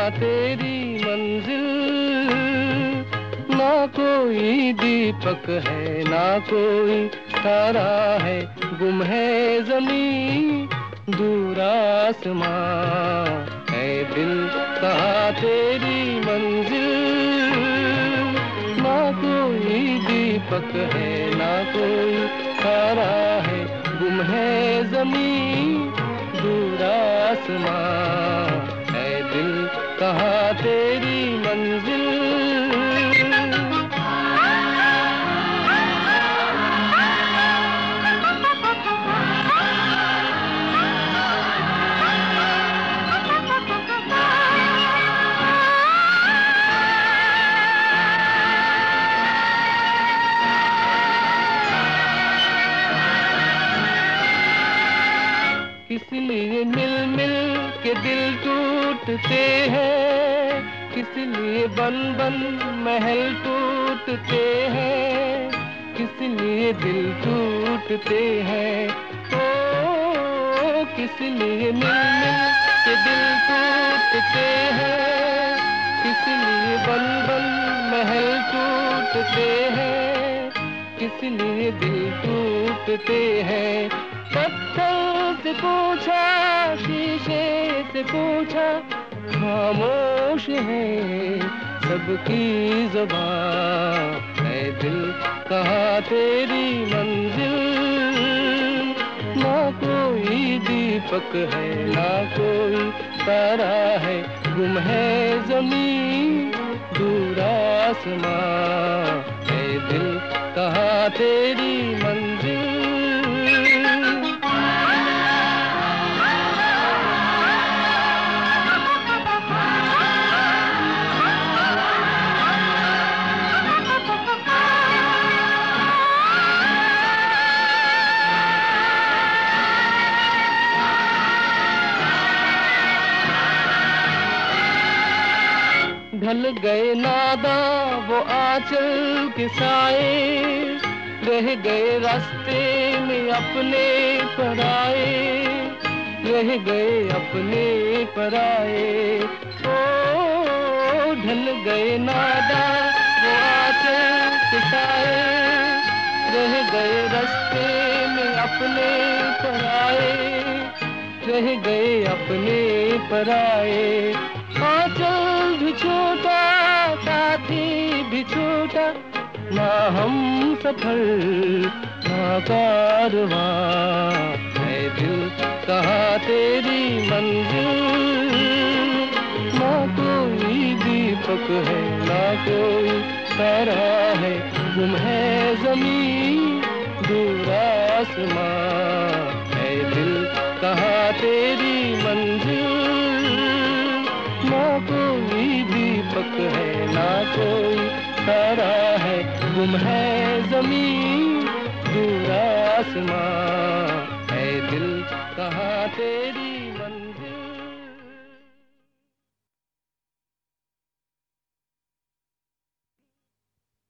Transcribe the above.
तेरी मंजिल, ना कोई दीपक है ना कोई तारा है, गुम है ज़मीं दूर आसमां, है दिल कहाँ तेरी मंजिल, ना कोई दीपक है ना कोई तारा है, गुम है ज़मीं दूर आसमां, है दिल कहाँ तेरी मंजिल। किस लिए मिल मिल के दिल टूटते हैं, किस लिए बन बन महल टूटते हैं, किस लिए दिल टूटते हैं, ओ किस लिए मिल मिल के दिल टूटते हैं, किस लिए बन बन महल टूटते हैं, किस लिए दिल टूटते हैं। पत्थर से पूछा शीशे से पूछा, खामोश है सबकी ज़ुबान, है दिल कहाँ तेरी मंजिल, ना कोई दीपक है ना कोई तारा है, गुम है ज़मीं दूर आसमां, है दिल कहाँ तेरी मंजिल। ढल गए नादा वो आंचल के साए, रह गए रास्ते में अपने पराए, रह गए अपने पराए, ओ ढल गए नादा वो आंचल के साए, रह गए रास्ते में अपने पराए, रह गए अपने पराए। आंचल भी छोटा साथी भी छोटा, ना हम सफर ना कारवां, है दिल कहाँ तेरी मंजिल, ना कोई दीपक है ना कोई तारा है, गुम है ज़मीं दूर आसमां, है दिल कहाँ तेरी मंजिल, ना कोई दीपक है ना कोई तारा है, गुम है ज़मीं दूर आसमां, है दिल कहाँ तेरी मंजिल।